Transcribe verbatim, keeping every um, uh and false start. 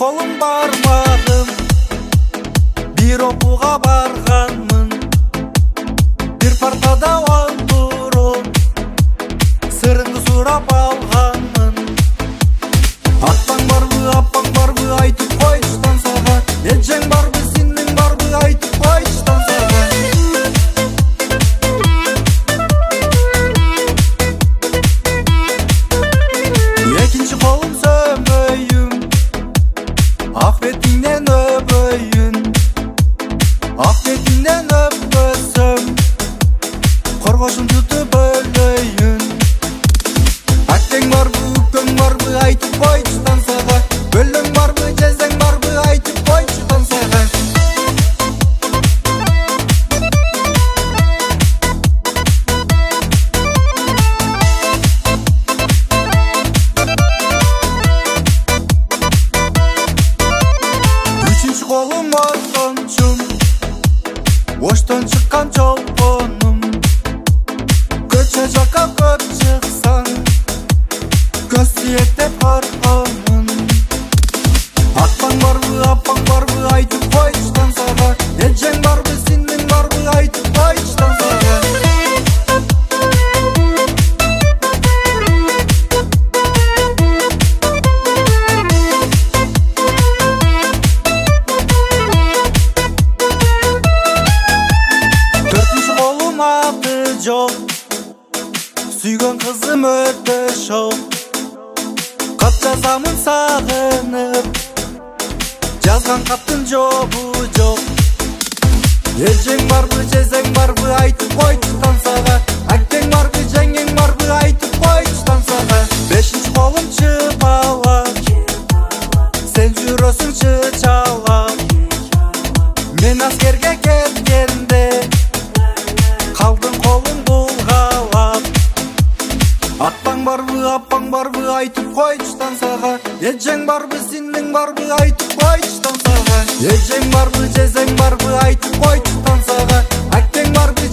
қолым бармағым, бір оқуға барғанмын, бір партада отырып сырыңды сұрап алғанмын. Атпаң барбы, аппаң барбы, айтып қойшы тансаға, елжең барбы, сенің барбы, айтып қойшы тансаға. Екінші қолым сөмбейім, ақ бетіңнен өбейін, ақ бетіңнен өпкөсім, қорғашын тұтып өлейін. Әттең барбы, үккөң барбы, айтып қойшы тансаға, өлің барбы, жезең барбы, айтып қойшы тансаға. Үшінші қолым отыншым, оштан шыққан жолпоным, көше жаққа көп шықсаң, көсиеттеп қорқамын. Атпаң барбы, аппаң барбы, айтып қойшы тансаға, елжең барбы, сенің барбы, айтып қойшы тансаға. Төртінші қолым аты жоқ, сүйген қызым өте шоқ, қат жазамын сағынып, жазған қаттың жобы жоқ. Елжең барбы, жезең барбы, айтып қойшы тансаға, әктең барбы, жеңең барбы, айтып қойшы тансаға. Бешінші қолым чыпала, сен жүресің чычала, мен аскерге кеткенде қалдың қолың бұлғалап. Атпаң барбы, аппаң барбы, айтып қойшы тансаға, елжең барбы, сенің барбы, айтып қойшы тансаға. Елжең барбы, жезең барбы, айтып қойшы тансаға, әктең барбы,